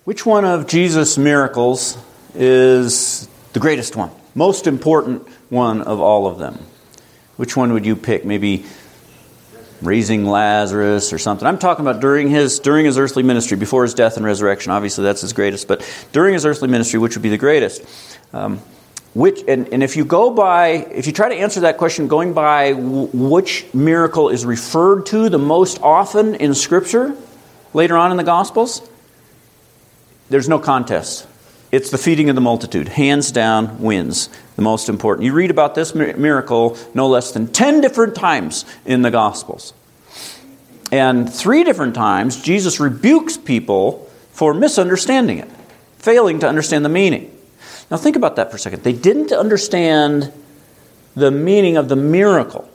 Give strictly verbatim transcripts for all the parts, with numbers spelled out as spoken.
Which one of Jesus' miracles is the greatest one? Most important one of all of them? Which one would you pick? Maybe raising Lazarus or something. I'm talking about during his during his earthly ministry, before his death and resurrection. Obviously, that's his greatest. But during his earthly ministry, which would be the greatest? Um, which and, and if you go by, if you try to answer that question going by w- which miracle is referred to the most often in Scripture later on in the Gospels, there's no contest. It's the feeding of the multitude. Hands down wins. The most important. You read about this miracle no less than ten different times in the Gospels. And three different times, Jesus rebukes people for misunderstanding it, failing to understand the meaning. Now think about that for a second. They didn't understand the meaning of the miracle.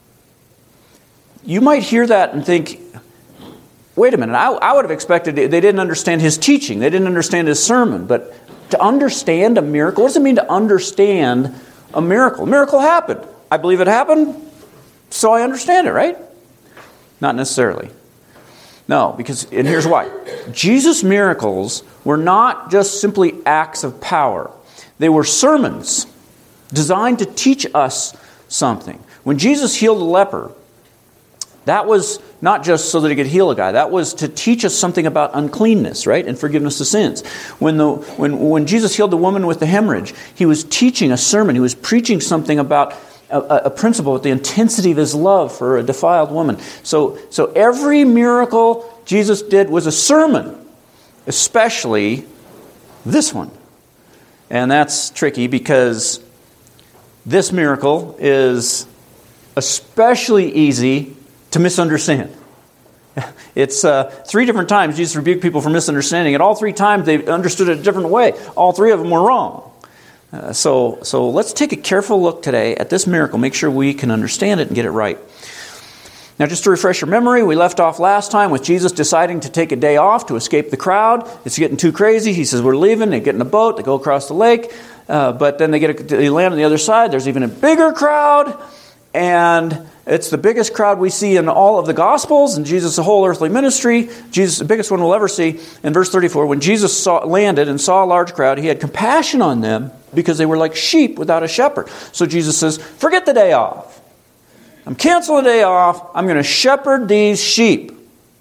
You might hear that and think, wait a minute, I, I would have expected they didn't understand his teaching. They didn't understand his sermon. But to understand a miracle, what does it mean to understand a miracle? A miracle happened. I believe it happened, so I understand it, right? Not necessarily. No, because, and here's why. Jesus' miracles were not just simply acts of power. They were sermons designed to teach us something. When Jesus healed a leper, that was not just so that he could heal a guy. That was to teach us something about uncleanness, right? And forgiveness of sins. When the when when Jesus healed the woman with the hemorrhage, he was teaching a sermon. He was preaching something about a, a principle with the intensity of his love for a defiled woman. So so every miracle Jesus did was a sermon, especially this one. And that's tricky because this miracle is especially easy to misunderstand. It's uh, three different times Jesus rebuked people for misunderstanding, and all three times they understood it a different way. All three of them were wrong. Uh, so, so let's take a careful look today at this miracle. Make sure we can understand it and get it right. Now, just to refresh your memory, we left off last time with Jesus deciding to take a day off to escape the crowd. It's getting too crazy. He says, we're leaving. They get in a boat. They go across the lake. Uh, but then they get a, they land on the other side. There's even a bigger crowd. And it's the biggest crowd we see in all of the Gospels and Jesus' whole earthly ministry. Jesus, the biggest one we'll ever see. In verse thirty-four, when Jesus saw, landed and saw a large crowd, he had compassion on them because they were like sheep without a shepherd. So Jesus says, forget the day off. I'm canceling the day off. I'm going to shepherd these sheep.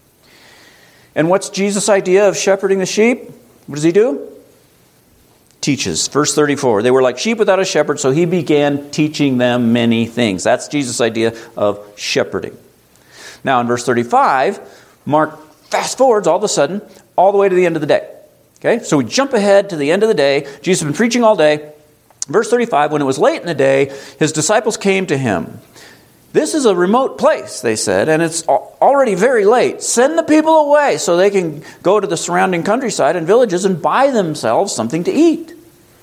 And what's Jesus' idea of shepherding the sheep? What does he do? Teaches. Verse thirty-four, they were like sheep without a shepherd, so he began teaching them many things. That's Jesus' idea of shepherding. Now in verse thirty-five, Mark fast forwards all of a sudden, all the way to the end of the day. Okay, so we jump ahead to the end of the day. Jesus has been preaching all day. Verse thirty-five, when it was late in the day, his disciples came to him. This is a remote place, they said, and it's already very late. Send the people away so they can go to the surrounding countryside and villages and buy themselves something to eat.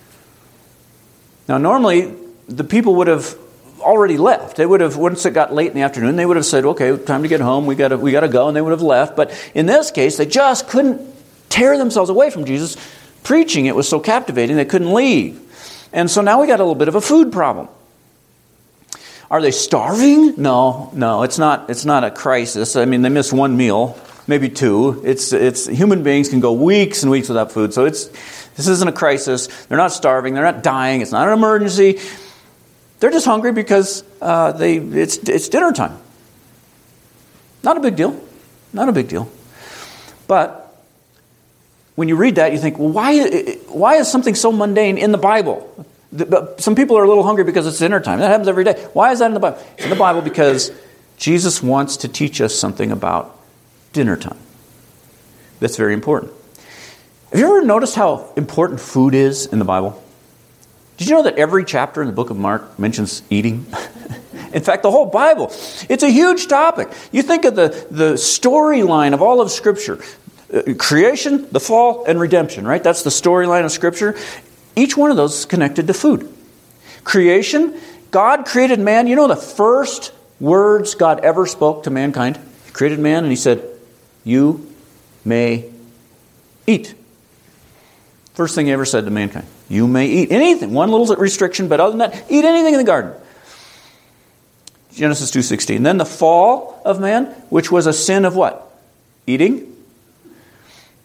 Now, normally, the people would have already left. They would have, once it got late in the afternoon, they would have said, okay, time to get home, we got to we got to go, and they would have left. But in this case, they just couldn't tear themselves away from Jesus preaching. It was so captivating, they couldn't leave. And so now we got a little bit of a food problem. Are they starving? No, no, it's not. It's not a crisis. I mean, they miss one meal, maybe two. It's it's human beings can go weeks and weeks without food. So it's this isn't a crisis. They're not starving. They're not dying. It's not an emergency. They're just hungry because uh, they it's it's dinner time. Not a big deal. Not a big deal. But when you read that, you think, well, why why is something so mundane in the Bible? Some people are a little hungry because it's dinner time. That happens every day. Why is that in the Bible? It's in the Bible because Jesus wants to teach us something about dinner time. That's very important. Have you ever noticed how important food is in the Bible? Did you know that every chapter in the book of Mark mentions eating? In fact, the whole Bible, it's a huge topic. You think of the, the storyline of all of Scripture. Uh, creation, the fall, and redemption, right? That's the storyline of Scripture. Each one of those is connected to food. Creation, God created man. You know the first words God ever spoke to mankind? He created man and he said, you may eat. First thing he ever said to mankind. You may eat anything. One little restriction, but other than that, eat anything in the garden. Genesis two sixteen. Then the fall of man, which was a sin of what? Eating.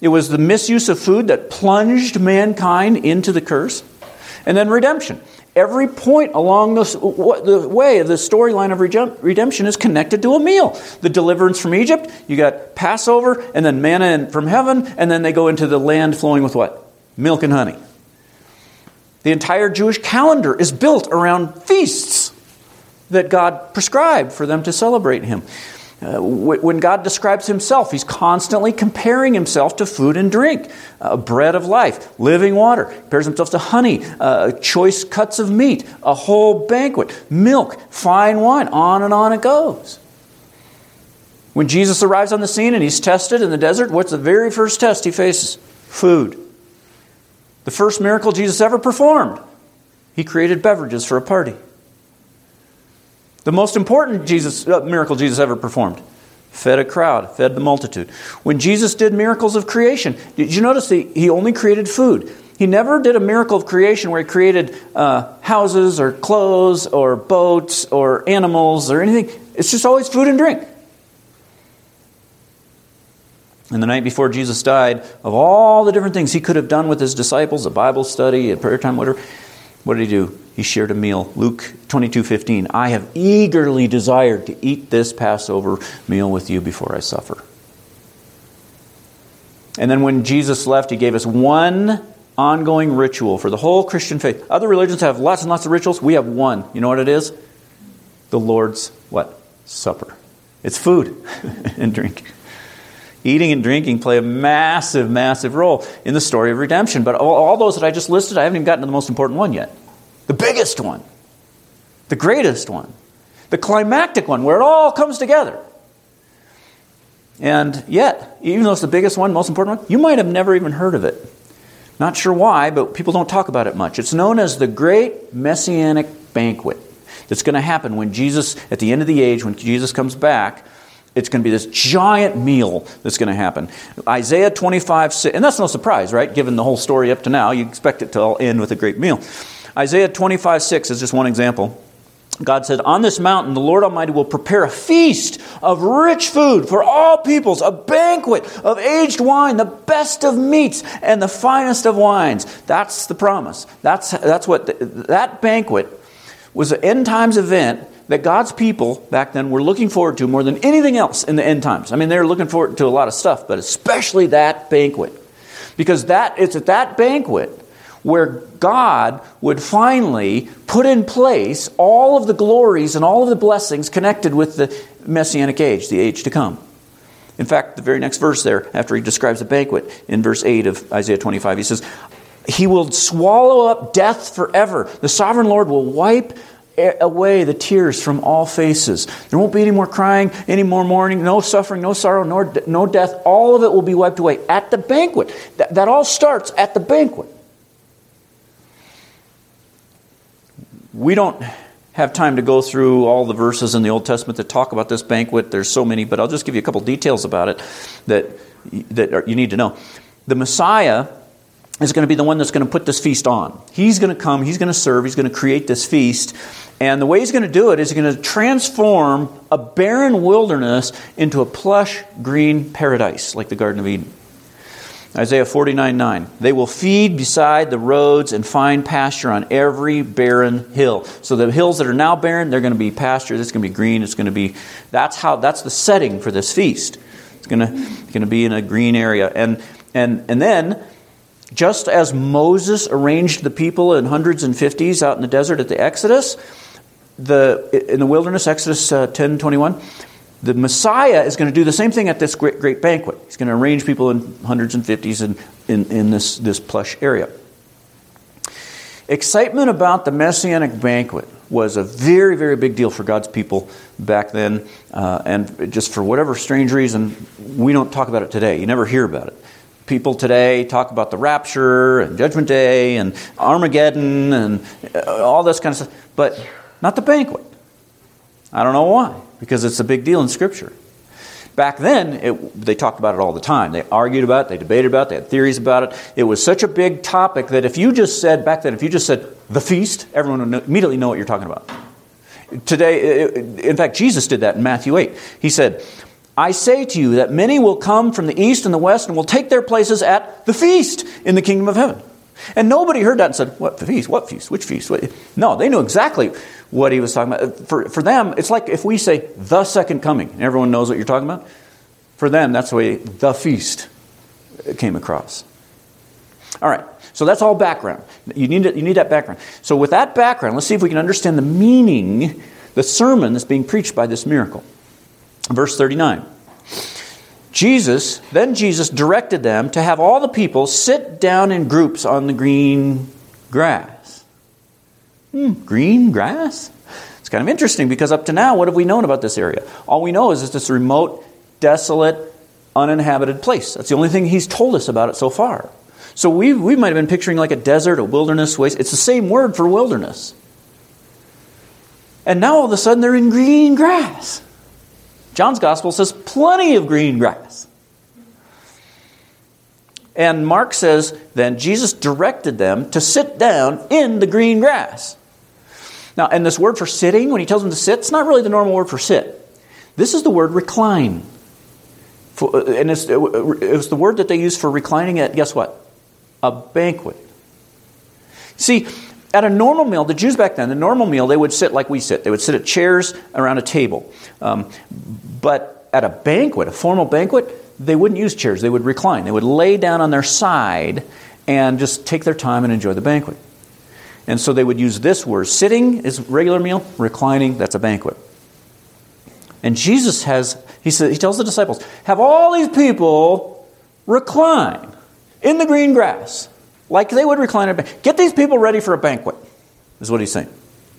It was the misuse of food that plunged mankind into the curse. And then redemption. Every point along this, the way of the storyline of redemption is connected to a meal. The deliverance from Egypt, you got Passover, and then manna from heaven, and then they go into the land flowing with what? Milk and honey. The entire Jewish calendar is built around feasts that God prescribed for them to celebrate Him. Uh, when God describes Himself, He's constantly comparing Himself to food and drink, uh, bread of life, living water. He compares Himself to honey, uh, choice cuts of meat, a whole banquet, milk, fine wine, on and on it goes. When Jesus arrives on the scene and He's tested in the desert, what's the very first test He faces? Food. The first miracle Jesus ever performed, He created beverages for a party. The most important Jesus uh, miracle Jesus ever performed, fed a crowd, fed the multitude. When Jesus did miracles of creation, did you notice that He only created food? He never did a miracle of creation where He created uh, houses or clothes or boats or animals or anything. It's just always food and drink. And the night before Jesus died, of all the different things He could have done with His disciples, a Bible study, a prayer time, whatever, what did He do? He shared a meal. Luke twenty-two fifteen. I have eagerly desired to eat this Passover meal with you before I suffer. And then when Jesus left, He gave us one ongoing ritual for the whole Christian faith. Other religions have lots and lots of rituals. We have one. You know what it is? The Lord's what? Supper. It's food and drink. Eating and drinking play a massive, massive role in the story of redemption. But all, all those that I just listed, I haven't even gotten to the most important one yet. The biggest one. The greatest one. The climactic one, where it all comes together. And yet, even though it's the biggest one, most important one, you might have never even heard of it. Not sure why, but people don't talk about it much. It's known as the Great Messianic Banquet. That's going to happen when Jesus, at the end of the age, when Jesus comes back, it's going to be this giant meal that's going to happen. Isaiah twenty-five six, and that's no surprise, right? Given the whole story up to now, you expect it to all end with a great meal. Isaiah twenty-five six is just one example. God said, on this mountain, the Lord Almighty will prepare a feast of rich food for all peoples, a banquet of aged wine, the best of meats, and the finest of wines. That's the promise. That's, that's what, the, that banquet was an end times event that God's people back then were looking forward to more than anything else in the end times. I mean, they were looking forward to a lot of stuff, but especially that banquet. Because that it's at that banquet where God would finally put in place all of the glories and all of the blessings connected with the Messianic age, the age to come. In fact, the very next verse there, after He describes the banquet, in verse eight of Isaiah twenty-five, He says, He will swallow up death forever. The sovereign Lord will wipe away the tears from all faces. There won't be any more crying, any more mourning, no suffering, no sorrow, nor no death. All of it will be wiped away at the banquet. That, that all starts at the banquet. We don't have time to go through all the verses in the Old Testament that talk about this banquet. There's so many, but I'll just give you a couple details about it that, that you need to know. The Messiah is going to be the one that's going to put this feast on. He's going to come, He's going to serve, He's going to create this feast. And the way He's going to do it is He's going to transform a barren wilderness into a plush green paradise, like the Garden of Eden. Isaiah forty-nine nine. They will feed beside the roads and find pasture on every barren hill. So the hills that are now barren, they're going to be pasture. It's going to be green. It's going to be, that's how, that's the setting for this feast. It's going to, going to be in a green area. And, and, and then, just as Moses arranged the people in hundreds and fifties out in the desert at the Exodus, the in the wilderness, Exodus uh, ten twenty-one, the Messiah is going to do the same thing at this great, great banquet. He's going to arrange people in hundreds and fifties in, in, in this, this plush area. Excitement about the Messianic banquet was a very, very big deal for God's people back then. Uh, and just for whatever strange reason, we don't talk about it today. You never hear about it. People today talk about the rapture and Judgment Day and Armageddon and all this kind of stuff, but not the banquet. I don't know why, because it's a big deal in Scripture. Back then, it, they talked about it all the time. They argued about it, they debated about it, they had theories about it. It was such a big topic that if you just said, back then, if you just said, the feast, everyone would know, immediately know what you're talking about. Today, in fact, Jesus did that in Matthew eight. He said, I say to you that many will come from the east and the west and will take their places at the feast in the kingdom of heaven. And nobody heard that and said, what feast? What feast? Which feast? What? No, they knew exactly what he was talking about. For, for them, it's like if we say the second coming, and everyone knows what you're talking about. For them, that's the way the feast came across. All right, so that's all background. You need, you need that background. So with that background, let's see if we can understand the meaning, the sermon that's being preached by this miracle. Verse thirty-nine. Jesus, then Jesus directed them to have all the people sit down in groups on the green grass. Hmm, green grass? It's kind of interesting because up to now, what have we known about this area? All we know is it's this remote, desolate, uninhabited place. That's the only thing he's told us about it so far. So we we might have been picturing like a desert, a wilderness waste. It's the same word for wilderness. And now all of a sudden they're in green grass. John's Gospel says plenty of green grass. And Mark says, then Jesus directed them to sit down in the green grass. Now, and this word for sitting, when he tells them to sit, it's not really the normal word for sit. This is the word recline. For, and it's, it was the word that they used for reclining at, guess what? A banquet. See, at a normal meal, the Jews back then, the normal meal, they would sit like we sit. They would sit at chairs around a table. Um, but at a banquet, a formal banquet, they wouldn't use chairs. They would recline. They would lay down on their side and just take their time and enjoy the banquet. And so they would use this word. Sitting is regular meal. Reclining, that's a banquet. And Jesus has, he says, he tells the disciples, have all these people recline in the green grass. Like they would recline at a banquet. Get these people ready for a banquet, is what he's saying.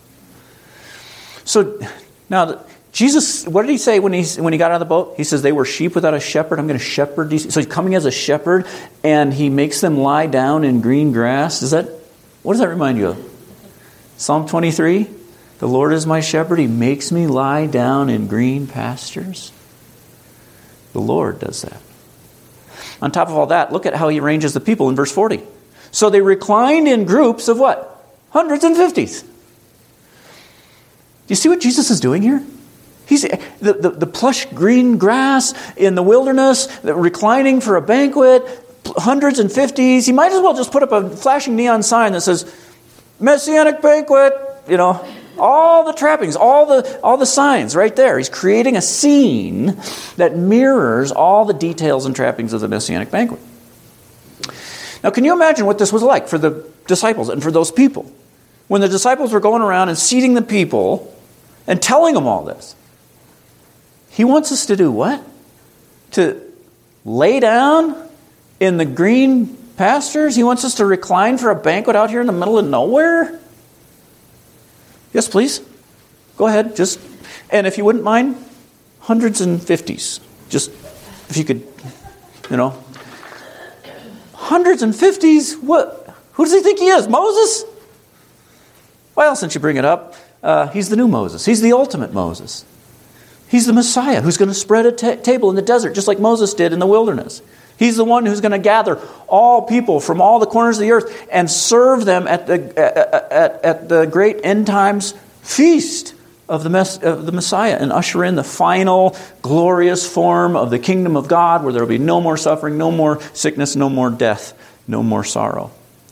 So, now, Jesus, what did he say when he, when he got out of the boat? He says, they were sheep without a shepherd. I'm going to shepherd these. So he's coming as a shepherd, and he makes them lie down in green grass. Is that, what does that remind you of? Psalm twenty-three? The Lord is my shepherd. He makes me lie down in green pastures. The Lord does that. On top of all that, look at how he arranges the people in verse forty. So they reclined in groups of what? Hundreds and fifties. Do you see what Jesus is doing here? He's the, the, the plush green grass in the wilderness, the reclining for a banquet, hundreds and fifties. He might as well just put up a flashing neon sign that says, Messianic banquet, you know, all the trappings, all the all the signs right there. He's creating a scene that mirrors all the details and trappings of the Messianic banquet. Now, can you imagine what this was like for the disciples and for those people? When the disciples were going around and seating the people and telling them all this. He wants us to do what? To lay down in the green pastures? He wants us to recline for a banquet out here in the middle of nowhere? Yes, please. Go ahead. Just, and if you wouldn't mind, hundreds and fifties. Just, if you could, you know. Hundreds and fifties? What? Who does he think he is? Moses? Well, since you bring it up, uh, he's the new Moses. He's the ultimate Moses. He's the Messiah who's going to spread a ta- table in the desert, just like Moses did in the wilderness. He's the one who's going to gather all people from all the corners of the earth and serve them at the at, at, at the great end times feast of the, mess, of the Messiah and usher in the final glorious form of the kingdom of God, where there will be no more suffering, no more sickness, no more death, no more sorrow.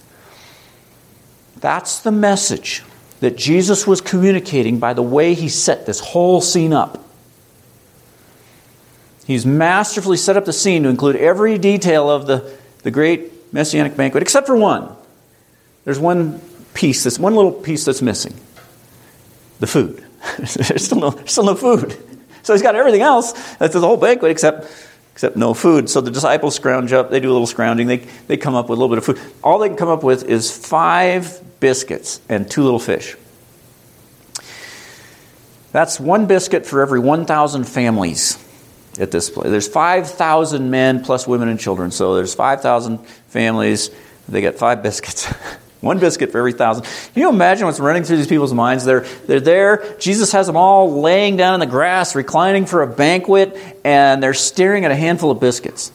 That's the message that Jesus was communicating by the way he set this whole scene up. He's masterfully set up the scene to include every detail of the, the great Messianic banquet, except for one. There's one piece, that's one little piece that's missing. The food. there's, still no, there's still no food. So he's got everything else. That's the whole banquet except except no food. So the disciples scrounge up. They do a little scrounging. They, they come up with a little bit of food. All they can come up with is five biscuits and two little fish. That's one biscuit for every one thousand families at this place. There's five thousand men plus women and children. So there's five thousand families. They get five biscuits. One biscuit for every thousand. Can you imagine what's running through these people's minds? They're, they're there. Jesus has them all laying down in the grass, reclining for a banquet, and they're staring at a handful of biscuits.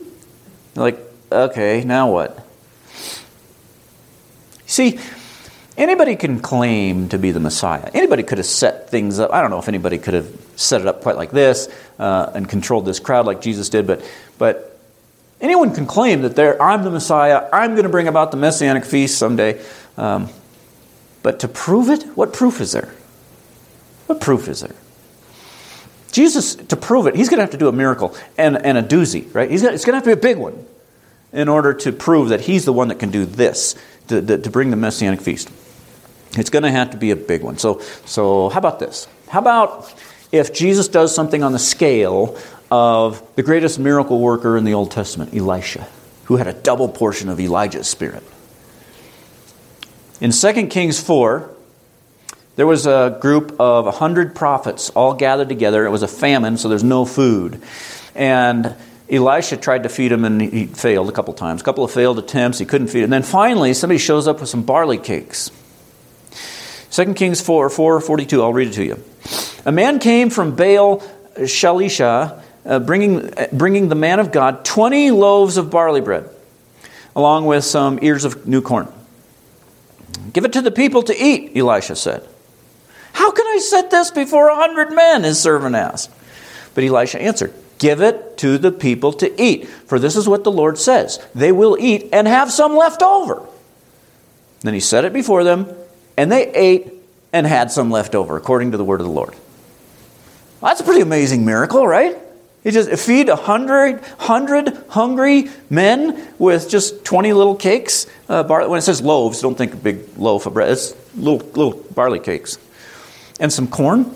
They're like, okay, now what? See, Anybody can claim to be the Messiah. Anybody could have set things up. I don't know if anybody could have set it up quite like this uh, and controlled this crowd like Jesus did, but but anyone can claim that they're, I'm the Messiah, I'm going to bring about the Messianic feast someday. Um, but to prove it, what proof is there? What proof is there? Jesus, to prove it, he's going to have to do a miracle and, and a doozy, right? He's gonna, it's going to have to be a big one in order to prove that he's the one that can do this, to, to, to bring the Messianic feast. It's going to have to be a big one. So, so how about this? How about if Jesus does something on the scale of the greatest miracle worker in the Old Testament, Elisha, who had a double portion of Elijah's spirit? In Second Kings four, there was a group of one hundred prophets all gathered together. It was a famine, so there's no food. And Elisha tried to feed them, and he failed a couple times. A couple of failed attempts, he couldn't feed them. And then finally, somebody shows up with some barley cakes. Second Kings four, four forty-two, I'll read it to you. A man came from Baal Shalisha, uh, bringing, uh, bringing the man of God twenty loaves of barley bread, along with some ears of new corn. Give it to the people to eat, Elisha said. How can I set this before a hundred men? His servant asked. But Elisha answered, give it to the people to eat, for this is what the Lord says. They will eat and have some left over. Then he set it before them, and they ate and had some left over, according to the word of the Lord. Well, that's a pretty amazing miracle, right? He just feed a hundred, hundred hungry men with just twenty little cakes. Uh, bar, when it says loaves, don't think a big loaf of bread. It's little little barley cakes. And some corn.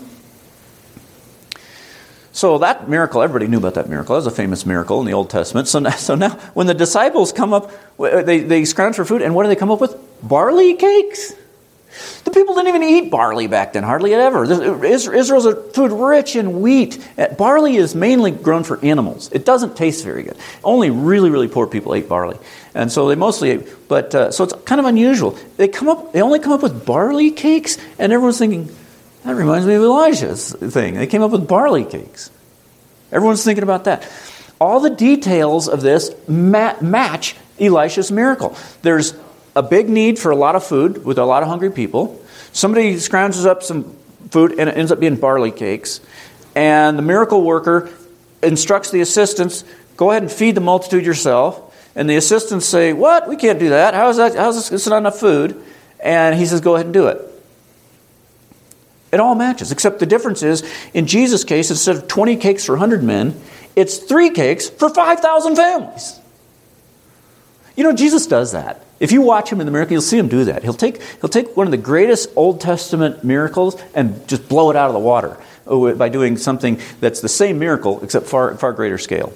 So that miracle, everybody knew about that miracle. That was a famous miracle in the Old Testament. So now, so now when the disciples come up, they, they scrounge for food, and what do they come up with? Barley cakes. The people didn't even eat barley back then, hardly ever. Israel's a food rich in wheat. Barley is mainly grown for animals. It doesn't taste very good. Only really, really poor people ate barley. And so they mostly ate, but uh, so it's kind of unusual. They come up, they only come up with barley cakes, and everyone's thinking, that reminds me of Elijah's thing. They came up with barley cakes. Everyone's thinking about that. All the details of this ma- match Elisha's miracle. There's a big need for a lot of food with a lot of hungry people. Somebody scrounges up some food and it ends up being barley cakes. And the miracle worker instructs the assistants, go ahead and feed the multitude yourself. And the assistants say, what? We can't do that. How is that? How is this? It's not enough food. And he says, go ahead and do it. It all matches, except the difference is, in Jesus' case, instead of twenty cakes for one hundred men, it's three cakes for five thousand families. You know, Jesus does that. If you watch him in the miracle, you'll see him do that. He'll take he'll take one of the greatest Old Testament miracles and just blow it out of the water by doing something that's the same miracle, except far, far greater scale.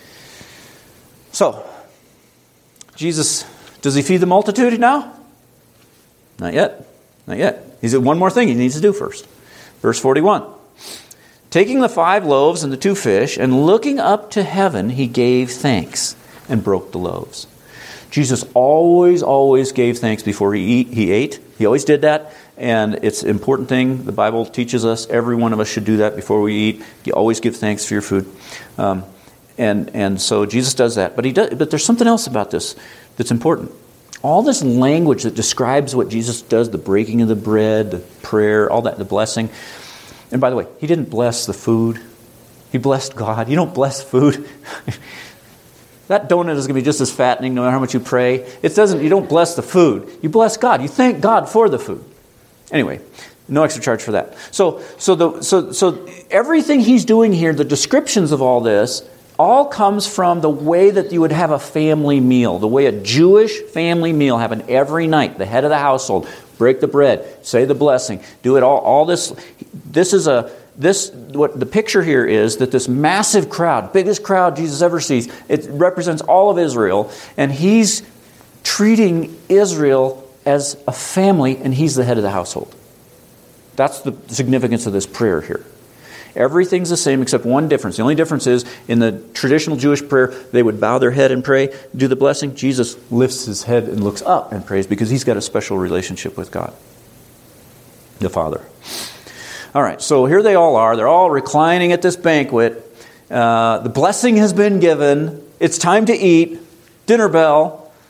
So, Jesus, does he feed the multitude now? Not yet. Not yet. He's got one more thing he needs to do first. Verse forty-one. Taking the five loaves and the two fish, and looking up to heaven, he gave thanks and broke the loaves. Jesus always, always gave thanks before he eat, he ate. He always did that, and it's an important thing. The Bible teaches us every one of us should do that before we eat. You always give thanks for your food. Um, and and so Jesus does that. But he does, but there's something else about this that's important. All this language that describes what Jesus does, the breaking of the bread, the prayer, all that, the blessing. And by the way, he didn't bless the food. He blessed God. You don't bless food. That donut is going to be just as fattening no matter how much you pray. It doesn't. You don't bless the food. You bless God. You thank God for the food. Anyway, no extra charge for that. So, so the so so everything he's doing here, the descriptions of all this, all comes from the way that you would have a family meal, the way a Jewish family meal happened every night. The head of the household, break the bread, say the blessing, do it all. All this, this is a this. What the picture here is that this massive crowd, biggest crowd Jesus ever sees, it represents all of Israel, and he's treating Israel as a family, and he's the head of the household. That's the significance of this prayer here. Everything's the same except one difference. The only difference is in the traditional Jewish prayer, they would bow their head and pray, do the blessing. Jesus lifts his head and looks up and prays because he's got a special relationship with God, the Father. All right, so here they all are. They're all reclining at this banquet. Uh, the blessing has been given. It's time to eat. Dinner bell.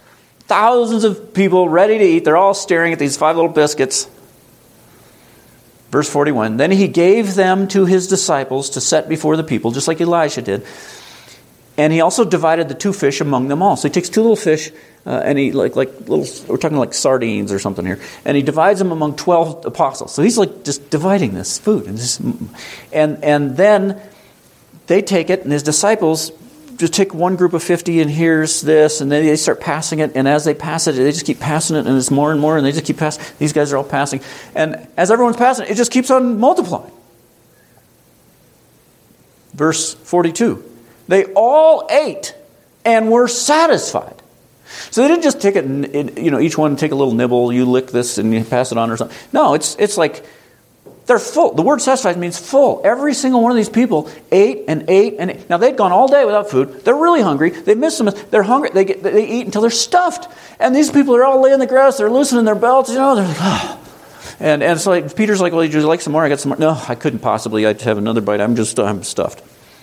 Thousands of people ready to eat. They're all staring at these five little biscuits. Verse forty-one, then he gave them to his disciples to set before the people, just like Elisha did. And he also divided the two fish among them all. So he takes two little fish, uh, and he like like little. We're talking like sardines or something here, and he divides them among twelve apostles. So he's like just dividing this food, and just, and and then they take it, and his disciples just take one group of fifty, and here's this, and then they start passing it, and as they pass it, they just keep passing it, and it's more and more, and they just keep passing. These guys are all passing, and as everyone's passing, it just keeps on multiplying. Verse forty-two. They all ate and were satisfied. So they didn't just take it and, you know, each one take a little nibble, you lick this and you pass it on or something. No, it's it's like they're full. The word satisfied means full. Every single one of these people ate and ate and ate. Now they'd gone all day without food. They're really hungry. They miss them. They're hungry. They get, they eat until they're stuffed. And these people are all laying in the grass. They're loosening their belts. You know, they're like, oh. And and so like, Peter's like, well, would you like some more? I got some more. No, I couldn't possibly. I'd have another bite. I'm just I'm stuffed.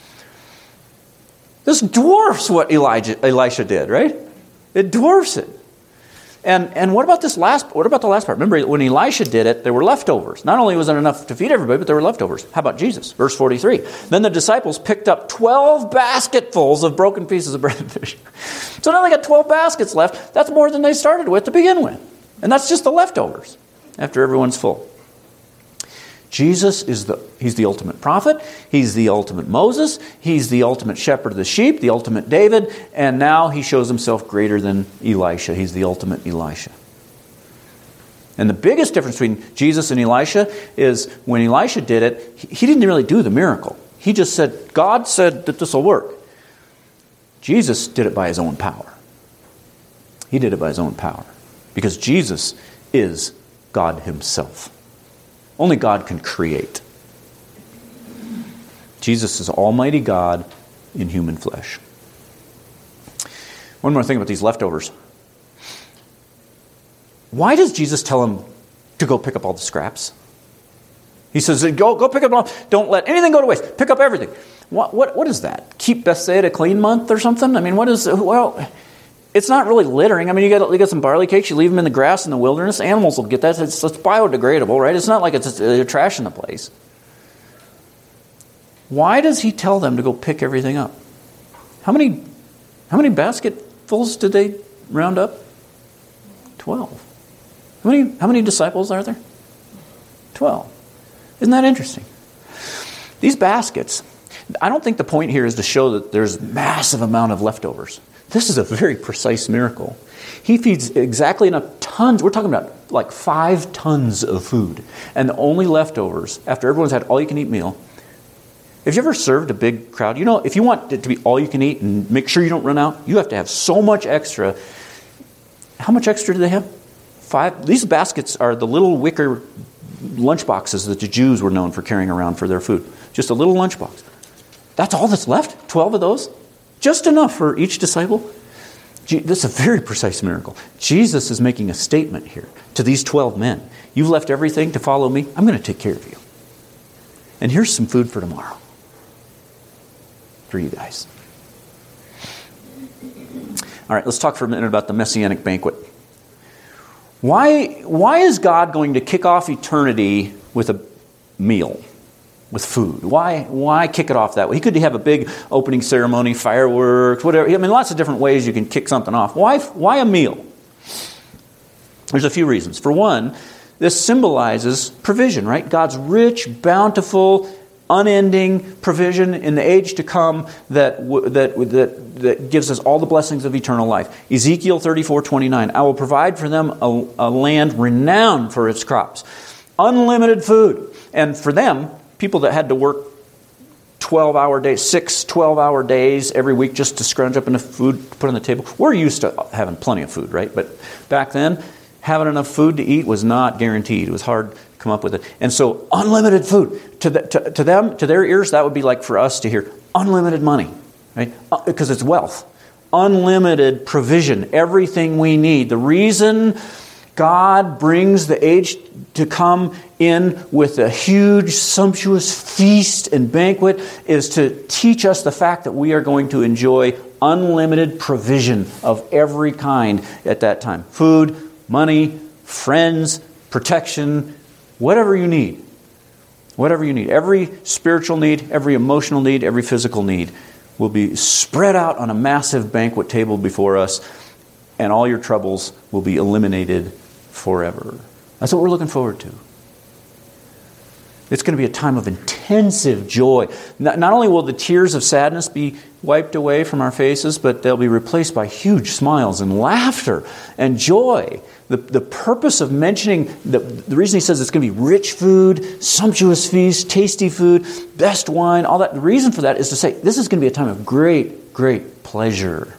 This dwarfs what Elijah, Elisha did, right? It dwarfs it. And and what about this last? What about the last part? Remember, when Elisha did it, there were leftovers. Not only was there enough to feed everybody, but there were leftovers. How about Jesus? Verse forty-three. Then the disciples picked up twelve basketfuls of broken pieces of bread and fish. So now they got twelve baskets left. That's more than they started with to begin with. And that's just the leftovers after everyone's full. Jesus is the, he's the ultimate prophet. He's the ultimate Moses. He's the ultimate shepherd of the sheep, the ultimate David. And now he shows himself greater than Elisha. He's the ultimate Elisha. And the biggest difference between Jesus and Elisha is when Elisha did it, he, he didn't really do the miracle. He just said, God said that this will work. Jesus did it by his own power. He did it by his own power. Because Jesus is God himself. Only God can create. Jesus is Almighty God in human flesh. One more thing about these leftovers. Why does Jesus tell them to go pick up all the scraps? He says, go, go pick up all. Don't let anything go to waste. Pick up everything. What, what, what is that? Keep Bethsaida clean month or something? I mean, what is, well, it's not really littering. I mean, you get you get some barley cakes, you leave them in the grass in the wilderness, animals will get that. It's, it's biodegradable, right? It's not like it's uh, trash in the place. Why does he tell them to go pick everything up? How many how many basketfuls did they round up? Twelve. How many how many disciples are there? Twelve. Isn't that interesting? These baskets, I don't think the point here is to show that there's massive amount of leftovers. This is a very precise miracle. He feeds exactly enough tons. We're talking about like five tons of food. And the only leftovers, after everyone's had all-you-can-eat meal. Have you ever served a big crowd? You know, if you want it to be all-you-can-eat and make sure you don't run out, you have to have so much extra. How much extra do they have? Five. These baskets are the little wicker lunch boxes that the Jews were known for carrying around for their food. Just a little lunch box. That's all that's left? Twelve of those? Just enough for each disciple. This is a very precise miracle. Jesus is making a statement here to these twelve men. You've left everything to follow me. I'm going to take care of you. And here's some food for tomorrow. For you guys. All right, let's talk for a minute about the Messianic banquet. Why, why is God going to kick off eternity with a meal? With food. Why why kick it off that way? He could have a big opening ceremony, fireworks, whatever. I mean, lots of different ways you can kick something off. Why why a meal? There's a few reasons. For one, this symbolizes provision, right? God's rich, bountiful, unending provision in the age to come that that that that gives us all the blessings of eternal life. Ezekiel thirty-four twenty-nine. I will provide for them a, a land renowned for its crops. Unlimited food. And for them, people that had to work twelve-hour days, six twelve-hour days every week just to scrounge up enough food to put on the table. We're used to having plenty of food, right? But back then, having enough food to eat was not guaranteed. It was hard to come up with it. And so, unlimited food. To, the, to, to them, to their ears, that would be like for us to hear unlimited money, right? Because it's wealth. Unlimited provision. Everything we need. The reason God brings the age to come in with a huge, sumptuous feast and banquet is to teach us the fact that we are going to enjoy unlimited provision of every kind at that time. Food, money, friends, protection, whatever you need. Whatever you need. Every spiritual need, every emotional need, every physical need will be spread out on a massive banquet table before us, and all your troubles will be eliminated forever. That's what we're looking forward to. It's going to be a time of intensive joy. Not, not only will the tears of sadness be wiped away from our faces, but they'll be replaced by huge smiles and laughter and joy. The, the purpose of mentioning, the, the reason he says it's going to be rich food, sumptuous feast, tasty food, best wine, all that, the reason for that is to say this is going to be a time of great, great pleasure.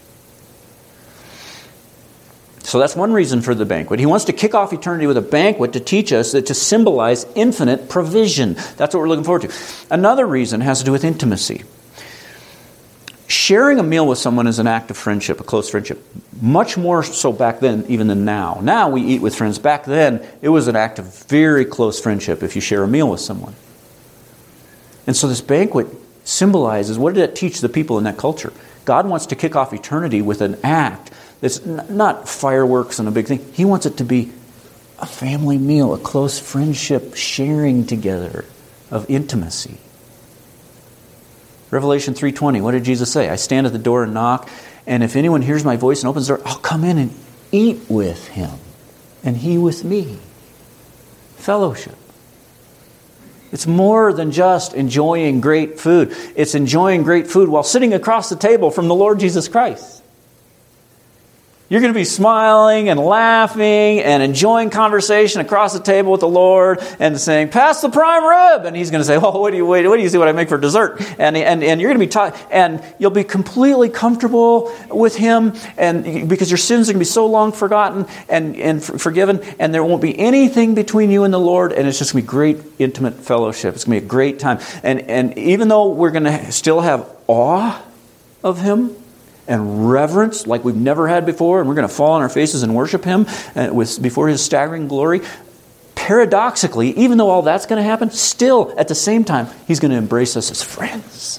So that's one reason for the banquet. He wants to kick off eternity with a banquet to teach us that to symbolize infinite provision. That's what we're looking forward to. Another reason has to do with intimacy. Sharing a meal with someone is an act of friendship, a close friendship. Much more so back then even than now. Now we eat with friends. Back then it was an act of very close friendship if you share a meal with someone. And so this banquet symbolizes, what did it teach the people in that culture? God wants to kick off eternity with an act that's not fireworks and a big thing. He wants it to be a family meal, a close friendship, sharing together of intimacy. Revelation three twenty, what did Jesus say? I stand at the door and knock, and if anyone hears my voice and opens the door, I'll come in and eat with him, and he with me. Fellowship. It's more than just enjoying great food. It's enjoying great food while sitting across the table from the Lord Jesus Christ. You're going to be smiling and laughing and enjoying conversation across the table with the Lord and saying, pass the prime rib. And He's going to say, well, what do you, what do you see what I make for dessert? And, and, and you're going to be taught, and you'll be completely comfortable with Him, and because your sins are going to be so long forgotten and, and forgiven, and there won't be anything between you and the Lord, and it's just going to be great intimate fellowship. It's going to be a great time. And, and even though we're going to still have awe of Him, and reverence like we've never had before, and we're going to fall on our faces and worship Him with before His staggering glory. Paradoxically, even though all that's going to happen, still at the same time, He's going to embrace us as friends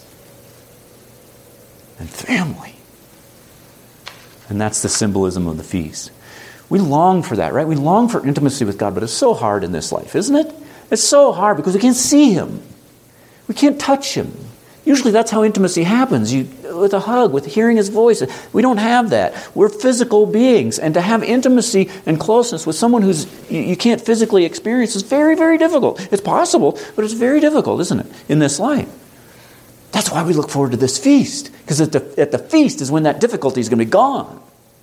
and family. And that's the symbolism of the feast. We long for that, right? We long for intimacy with God, but it's so hard in this life, isn't it? It's so hard because we can't see Him. We can't touch Him. Usually that's how intimacy happens, you, with a hug, with hearing His voice. We don't have that. We're physical beings, and to have intimacy and closeness with someone who's you, you can't physically experience is very, very difficult. It's possible, but it's very difficult, isn't it, in this life? That's why we look forward to this feast, because at the, at the feast is when that difficulty is going to be gone.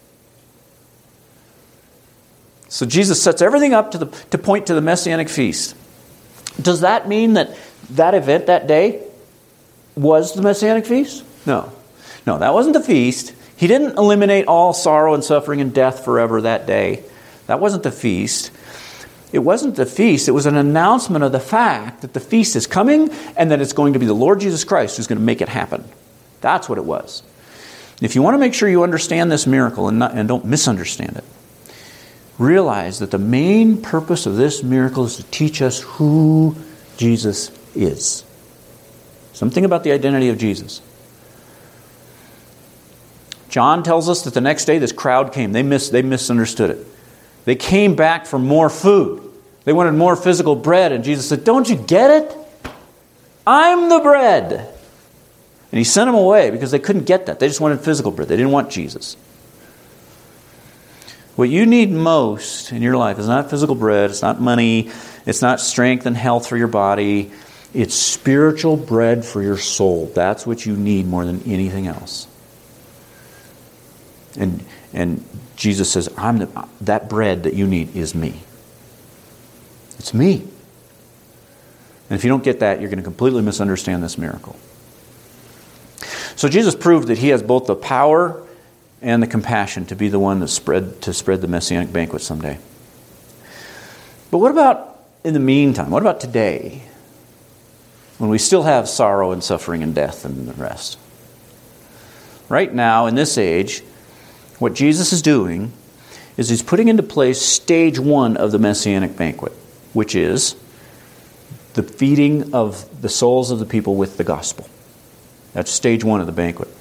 So Jesus sets everything up to, the, to point to the Messianic feast. Does that mean that that event that day was the Messianic feast? No. No, that wasn't the feast. He didn't eliminate all sorrow and suffering and death forever that day. That wasn't the feast. It wasn't the feast. It was an announcement of the fact that the feast is coming and that it's going to be the Lord Jesus Christ who's going to make it happen. That's what it was. If you want to make sure you understand this miracle and, not, and don't misunderstand it, realize that the main purpose of this miracle is to teach us who Jesus is. Something about the identity of Jesus. John tells us that the next day this crowd came. They mis- they misunderstood it. They came back for more food. They wanted more physical bread. And Jesus said, don't you get it? I'm the bread. And He sent them away because they couldn't get that. They just wanted physical bread. They didn't want Jesus. What you need most in your life is not physical bread. It's not money. It's not strength and health for your body. It's spiritual bread for your soul. That's what you need more than anything else. And and Jesus says, "I'm the, that bread that you need is me. It's me." And if you don't get that, you're going to completely misunderstand this miracle. So Jesus proved that He has both the power and the compassion to be the one that spread to spread the Messianic banquet someday. But what about in the meantime? What about today? When we still have sorrow and suffering and death and the rest. Right now, in this age, what Jesus is doing is He's putting into place stage one of the Messianic banquet, which is the feeding of the souls of the people with the gospel. That's stage one of the banquet.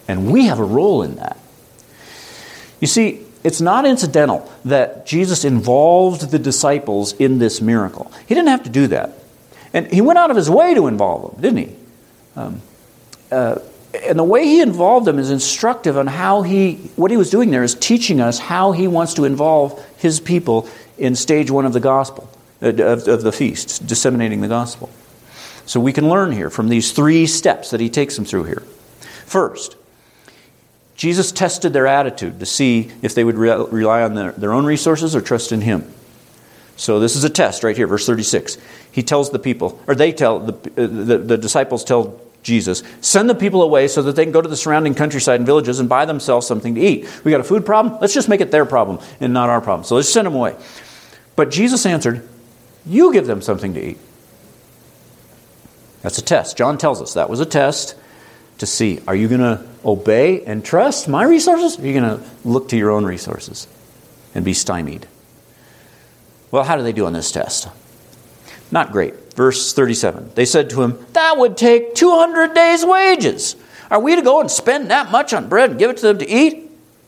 And we have a role in that. You see, it's not incidental that Jesus involved the disciples in this miracle. He didn't have to do that. And he went out of his way to involve them, didn't he? Um, uh, and the way he involved them is instructive on how he, what he was doing there is teaching us how he wants to involve his people in stage one of the gospel, uh, of, of the feast, disseminating the gospel. So we can learn here from these three steps that he takes them through here. First, Jesus tested their attitude to see if they would re- rely on their, their own resources or trust in him. So this is a test right here, verse thirty-six. He tells the people, or they tell, the, uh, the, the disciples tell Jesus, send the people away so that they can go to the surrounding countryside and villages and buy themselves something to eat. We got a food problem? Let's just make it their problem and not our problem. So let's send them away. But Jesus answered, you give them something to eat. That's a test. John tells us that was a test to see, are you going to obey and trust my resources? Or are you going to look to your own resources and be stymied? Well, how do they do on this test? Not great. Verse thirty-seven. They said to him, that would take two hundred days' wages. Are we to go and spend that much on bread and give it to them to eat?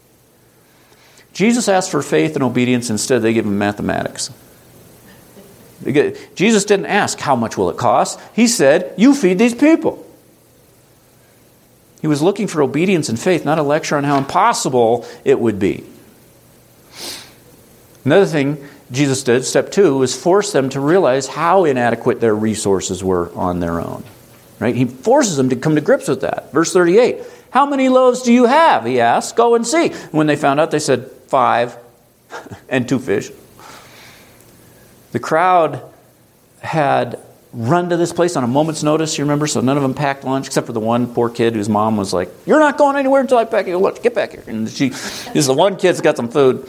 Jesus asked for faith and obedience. Instead, they give him mathematics. Jesus didn't ask, how much will it cost? He said, you feed these people. He was looking for obedience and faith, not a lecture on how impossible it would be. Another thing Jesus did, step two, was force them to realize how inadequate their resources were on their own. Right? He forces them to come to grips with that. Verse thirty-eight. How many loaves do you have? He asked. Go and see. When they found out, they said, five and two fish. The crowd had run to this place on a moment's notice, you remember? So none of them packed lunch, except for the one poor kid whose mom was like, you're not going anywhere until I pack your lunch. Get back here. And she is the one kid's got some food.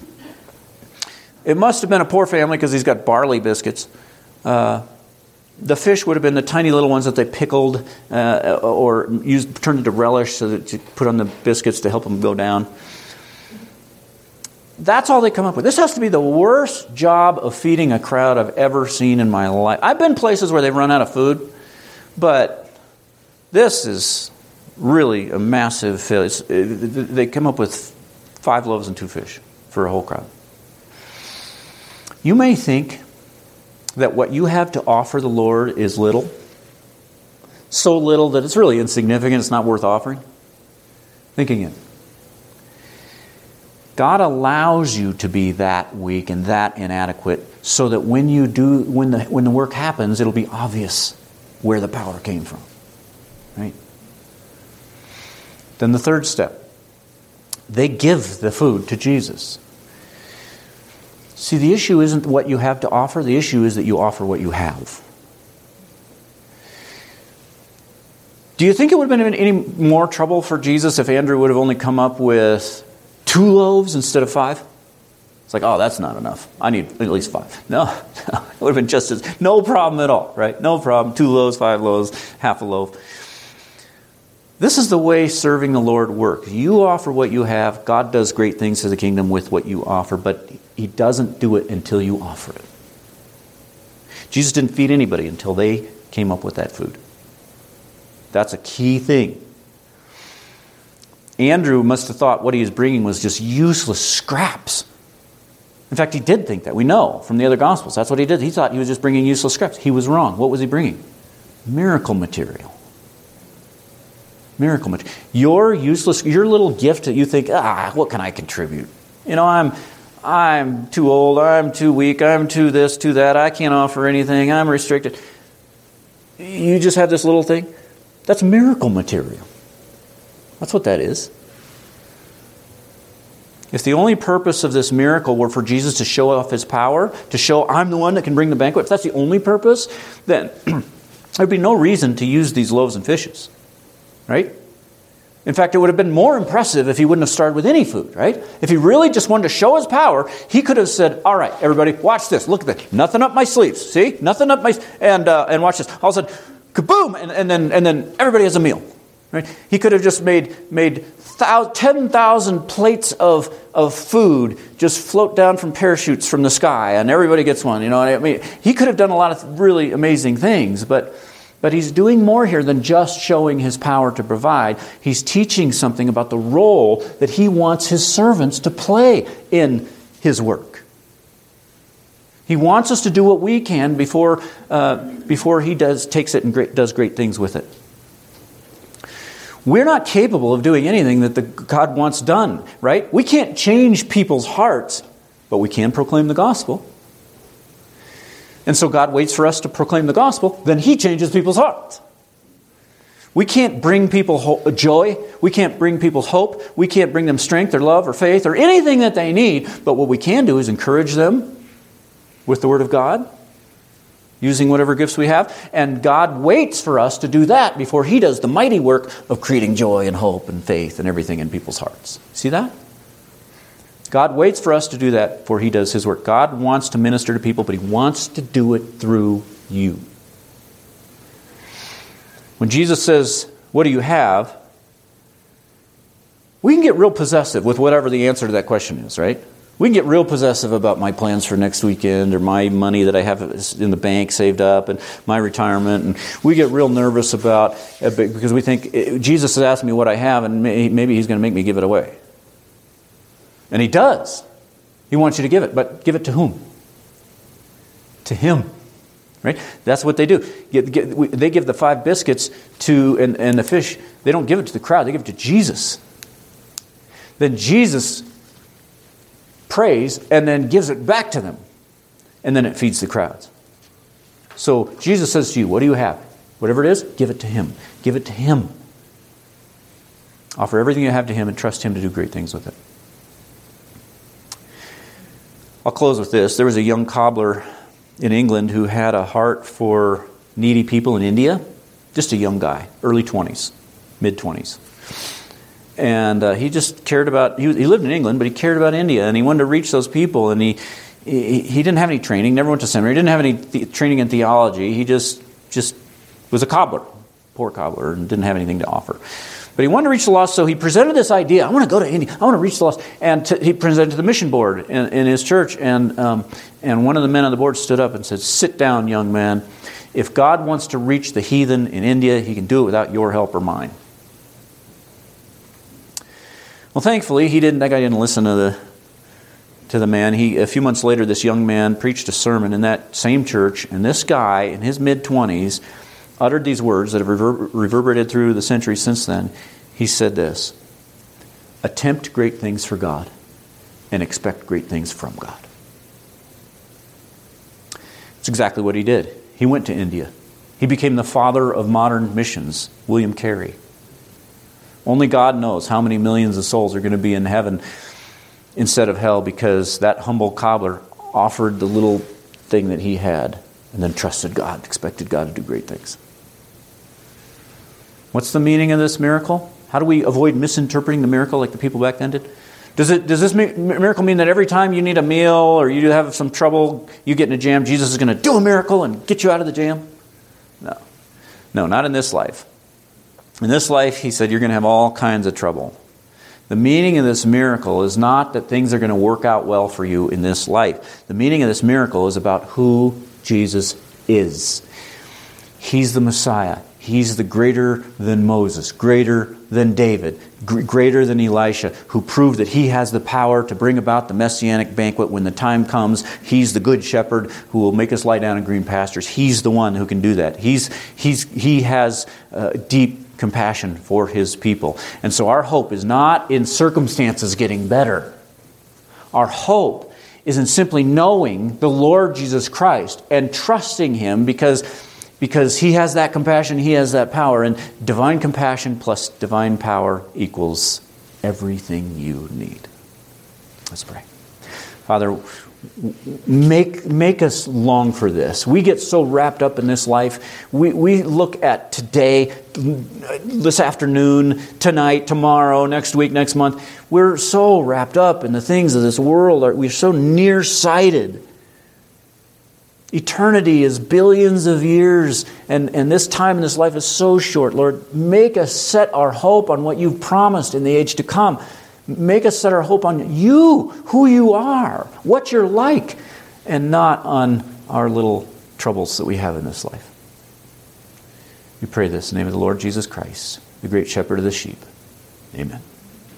It must have been a poor family because he's got barley biscuits. Uh, the fish would have been the tiny little ones that they pickled uh, or used, turned into relish so that you put on the biscuits to help them go down. That's all they come up with. This has to be the worst job of feeding a crowd I've ever seen in my life. I've been places where they've run out of food, but this is really a massive failure. They come up with five loaves and two fish for a whole crowd. You may think that what you have to offer the Lord is little, so little that it's really insignificant, it's not worth offering. Think again. God allows you to be that weak and that inadequate so that when you do, when the when the work happens, it'll be obvious where the power came from. Right? Then the third step. They give the food to Jesus. See, the issue isn't what you have to offer. The issue is that you offer what you have. Do you think it would have been any more trouble for Jesus if Andrew would have only come up with two loaves instead of five? It's like, oh, that's not enough. I need at least five. No, it would have been just as, no problem at all, right? No problem. Two loaves, five loaves, half a loaf. This is the way serving the Lord works. You offer what you have. God does great things to the kingdom with what you offer, but He doesn't do it until you offer it. Jesus didn't feed anybody until they came up with that food. That's a key thing. Andrew must have thought what he was bringing was just useless scraps. In fact, he did think that. We know from the other Gospels. That's what he did. He thought he was just bringing useless scraps. He was wrong. What was he bringing? Miracle material. Miracle material. Your useless, your little gift that you think, ah, what can I contribute? You know, I'm, I'm too old. I'm too weak. I'm too this, too that. I can't offer anything. I'm restricted. You just have this little thing. That's miracle material. That's what that is. If the only purpose of this miracle were for Jesus to show off His power, to show I'm the one that can bring the banquet, if that's the only purpose, then there'd be no reason to use these loaves and fishes. Right? In fact, it would have been more impressive if He wouldn't have started with any food, right? If He really just wanted to show His power, He could have said, all right, everybody, watch this. Look at this. Nothing up my sleeves. See? Nothing up my... And uh, and watch this. All of a sudden, kaboom! And, and, then, and then everybody has a meal. Right? He could have just made made ten thousand plates of, of food just float down from parachutes from the sky, and everybody gets one. You know what I mean? He could have done a lot of really amazing things, but But he's doing more here than just showing his power to provide. He's teaching something about the role that he wants his servants to play in his work. He wants us to do what we can before uh, before he does takes it and great, does great things with it. We're not capable of doing anything that the God wants done, right? We can't change people's hearts, but we can proclaim the gospel. And so God waits for us to proclaim the gospel, then he changes people's hearts. We can't bring people ho- joy. We can't bring people hope. We can't bring them strength or love or faith or anything that they need. But what we can do is encourage them with the Word of God, using whatever gifts we have. And God waits for us to do that before he does the mighty work of creating joy and hope and faith and everything in people's hearts. See that? God waits for us to do that before he does his work. God wants to minister to people, but he wants to do it through you. When Jesus says, "What do you have?" we can get real possessive with whatever the answer to that question is, right? We can get real possessive about my plans for next weekend or my money that I have in the bank saved up and my retirement. And we get real nervous about it because we think Jesus has asked me what I have and maybe he's going to make me give it away. And he does. He wants you to give it. But give it to whom? To him. Right? That's what they do. They give the five biscuits to and, and the fish. They don't give it to the crowd. They give it to Jesus. Then Jesus prays and then gives it back to them. And then it feeds the crowds. So Jesus says to you, what do you have? Whatever it is, give it to him. Give it to him. Offer everything you have to him and trust him to do great things with it. I'll close with this. There was a young cobbler in England who had a heart for needy people in India. Just a young guy, early twenties, mid-twenties. And uh, he just cared about, he, he lived in England, but he cared about India. And he wanted to reach those people. And he he, he didn't have any training, never went to seminary, didn't have any th- training in theology. He just, just was a cobbler, poor cobbler, and didn't have anything to offer. But he wanted to reach the lost, so he presented this idea. I want to go to India. I want to reach the lost. And to, he presented to the mission board in, in his church. And um, and one of the men on the board stood up and said, "Sit down, young man. If God wants to reach the heathen in India, he can do it without your help or mine." Well, thankfully, he didn't. That guy didn't listen to the to the man. He a few months later, this young man preached a sermon in that same church, and this guy in his mid twenties uttered these words that have rever- reverberated through the centuries since then. He said this: "Attempt great things for God and expect great things from God." It's exactly what he did. He went to India. He became the father of modern missions, William Carey. Only God knows how many millions of souls are going to be in heaven instead of hell because that humble cobbler offered the little thing that he had and then trusted God, expected God to do great things. What's the meaning of this miracle? How do we avoid misinterpreting the miracle like the people back then did? Does it does this miracle mean that every time you need a meal or you have some trouble, you get in a jam, Jesus is going to do a miracle and get you out of the jam? No. No, not in this life. In this life, he said, you're going to have all kinds of trouble. The meaning of this miracle is not that things are going to work out well for you in this life. The meaning of this miracle is about who Jesus is. He's the Messiah. He's the greater than Moses, greater than David, gr- greater than Elisha, who proved that he has the power to bring about the messianic banquet when the time comes. He's the good shepherd who will make us lie down in green pastures. He's the one who can do that. He's he's he has uh, deep compassion for his people. And so our hope is not in circumstances getting better. Our hope is in simply knowing the Lord Jesus Christ and trusting him because Because he has that compassion, he has that power. And divine compassion plus divine power equals everything you need. Let's pray. Father, make make us long for this. We get so wrapped up in this life. We, we look at today, this afternoon, tonight, tomorrow, next week, next month. We're so wrapped up in the things of this world. We're so nearsighted. Eternity is billions of years, and, and this time in this life is so short. Lord, make us set our hope on what you've promised in the age to come. Make us set our hope on you, who you are, what you're like, and not on our little troubles that we have in this life. We pray this in the name of the Lord Jesus Christ, the great shepherd of the sheep. Amen.